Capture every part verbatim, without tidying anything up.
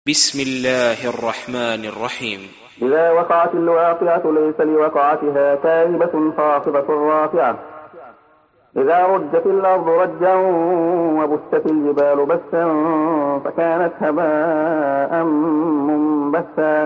بسم الله الرحمن الرحيم. إذا وقعت الواقعة ليس لوقعتها كاذبة خافضة رافعة. إذا رجت الأرض رجا وبست الجبال بسا فكانت هباء منبثا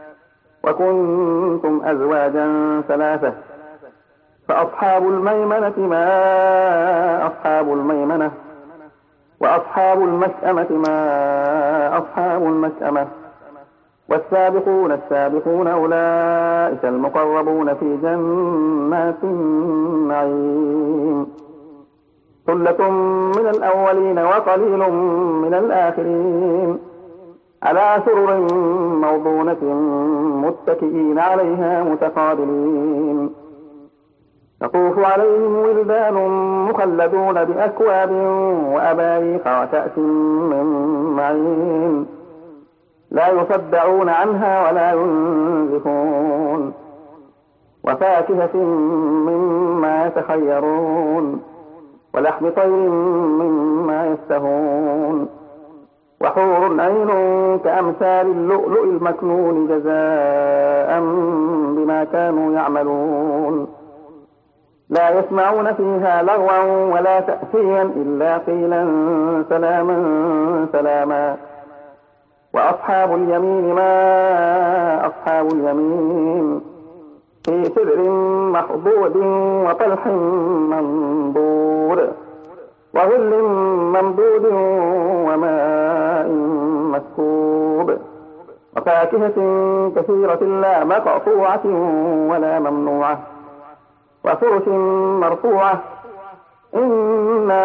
وكنتم أزواجا ثلاثة فأصحاب الميمنة ما أصحاب الميمنة وأصحاب المشأمة ما أصحاب المشأمة والسابقون السابقون أولئك المقربون في جنات النعيم ثلة من الأولين وقليل من الآخرين على سرر موضونة متكئين عليها متقابلين يطوف عليهم ولدان مخلدون بأكواب وأباريق وكأس من معين لا يصدعون عنها ولا ينزفون وفاكهة مما يتخيرون ولحم طير مما يشتهون وحور عين كأمثال اللؤلؤ المكنون جزاء بما كانوا يعملون لا يسمعون فيها لغوا ولا تأثيما إلا قيلا سلاما سلاما وأصحاب اليمين ما أصحاب اليمين في سدر مخضود وطلح منضود وظل ممدود وماء مسكوب وفاكهة كثيرة لا مقطوعة ولا ممنوعة وفرش مرفوعة إنا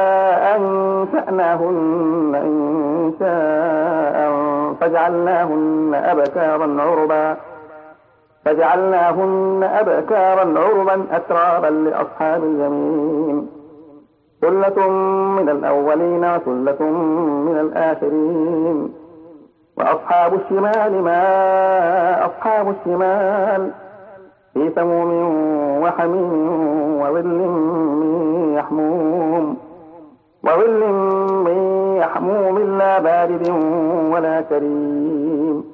أنشأناهن إنشاء فجعلناهن أبكارا عربا فجعلناهن أبكارا عربا أترابا لأصحاب اليمين ثلة من الأولين وثلة من الآخرين وأصحاب الشمال ما أصحاب الشمال في سموم وحميم وظل من يحموم وظل من يحموم لا بارد ولا كريم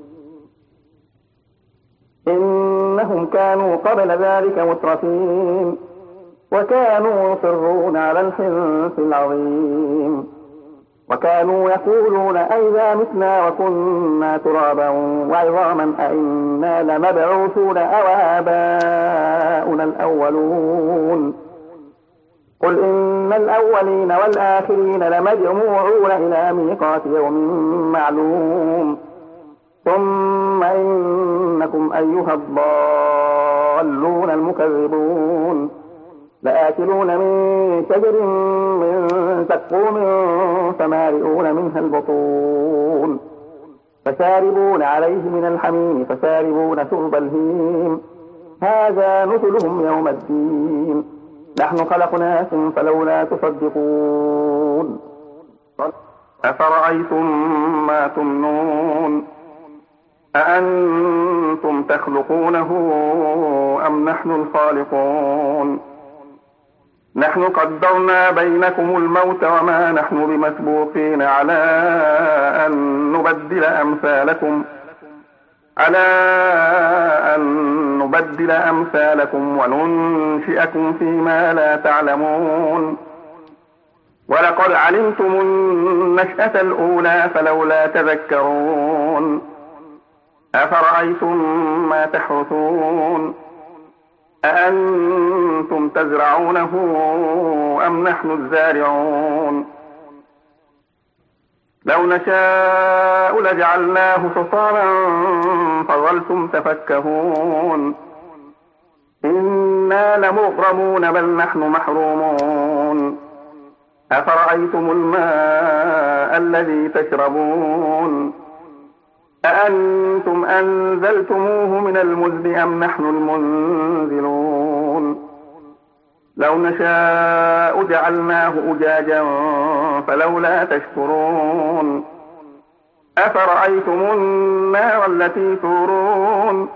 إنهم كانوا قبل ذلك مترفين وكانوا يصرون على الحنث العظيم وكانوا يقولون أئذا متنا وكنا ترابا وعظاما أئنا لمبعوثون أو آباؤنا الأولون قل إن الأولين والآخرين لمجموعون إلى ميقات يوم معلوم ثم إنكم أيها الضالون المكذبون لآكلون من شجر من زقوم فمالئون منها البطون فشاربون عليه من الحميم فشاربون شرب الهيم هذا نزلهم يوم الدين نحن خلقناكم فلولا تصدقون أفرأيتم ما تمنون أأنتم تخلقونه أم نحن الخالقون نحن قدرنا بينكم الموت وما نحن بمسبوقين على أن نبدل أمثالكم على أن نبدل أمثالكم وننشئكم فيما لا تعلمون ولقد علمتم النشأة الأولى فلولا تذكرون أفرأيتم ما تحرثون أأنتم تزرعونه أم نحن الزارعون لو نشاء لجعلناه حصاما فظلتم تفكهون إنا لمغرمون بل نحن محرومون أفرأيتم الماء الذي تشربون أأنتم أنزلتموه من المزن أم نحن المنزلون لو نشاء جعلناه أجاجا فلولا تشكرون أفرأيتم النار التي تورون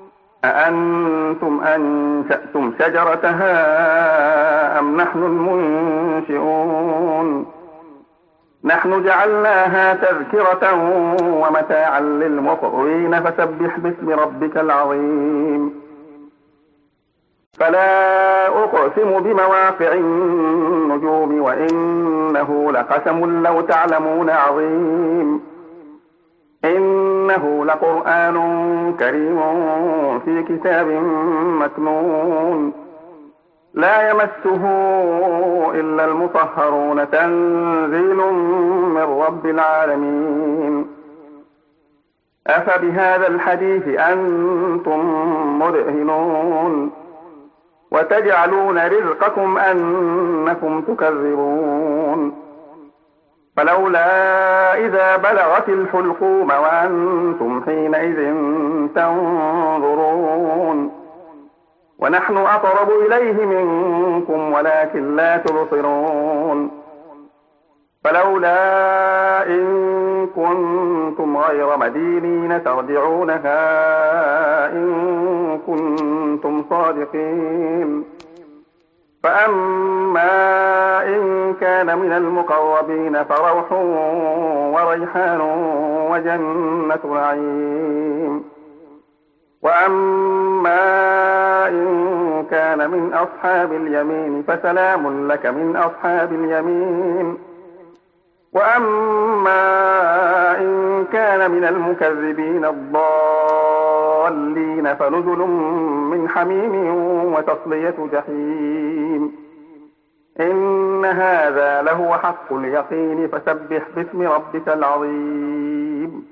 أأنتم أنشأتم شجرتها أم نحن المنشئون نحن جعلناها تذكرة ومتاعا للمقوين فسبح باسم ربك العظيم. فلا أقسم بمواقع النجوم وإنه لقسم لو تعلمون عظيم. إنه لقرآن كريم في كتاب مكنون لا يمسه إلا المطهرون تنزيل من رب العالمين. أفبهذا الحديث أنتم مدهنون وتجعلون رزقكم أنكم تكذبون. فلولا إذا بلغت الحلقوم وأنتم حينئذ تنظرون ونحن أقرب إليه منكم ولكن لا تبصرون. فلولا إن كنتم غير مدينين ترجعونها إن كنتم صادقين. فأما إن كان من المقربين فروح وريحان وجنة نعيم. وأما إن كان من أصحاب اليمين فسلام لك من أصحاب اليمين. وأما إن كان من المكذبين الضالين فنزل من حميم وتصلية جحيم. إن هذا لهو حق اليقين فسبح باسم ربك العظيم.